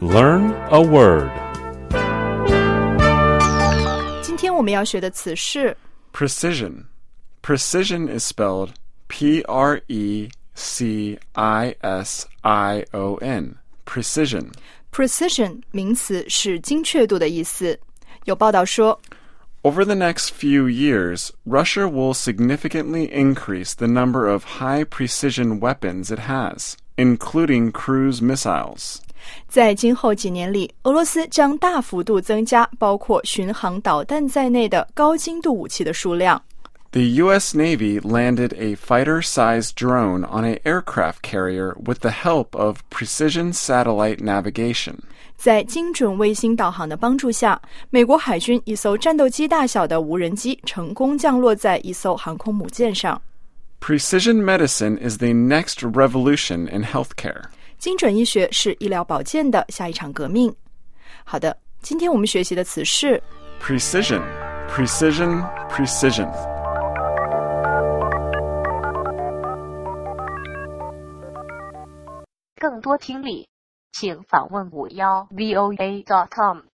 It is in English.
Learn a word. 今天我们要学的词是 Precision. Precision is spelled P-R-E-C-I-S-I-O-N. Precision. precision 名词是精确度的意思。有报道说 Over the next few years, Russia will significantly increase the number of high-precision weapons it has, including cruise missiles. 在今后几年里，俄罗斯将大幅度增加包括巡航导弹在内的高精度武器的数量。 The U.S. Navy landed a fighter-sized drone on an aircraft carrier with the help of precision satellite navigation. 在精准卫星导航的帮助下，美国海军一艘战斗机大小的无人机成功降落在一艘航空母舰上。 Precision medicine is the next revolution in healthcare. 精准医学是医疗保健的下一场革命。好的，今天我们学习的词是 Precision, precision, precision. 更多听力，请访问51voa.com。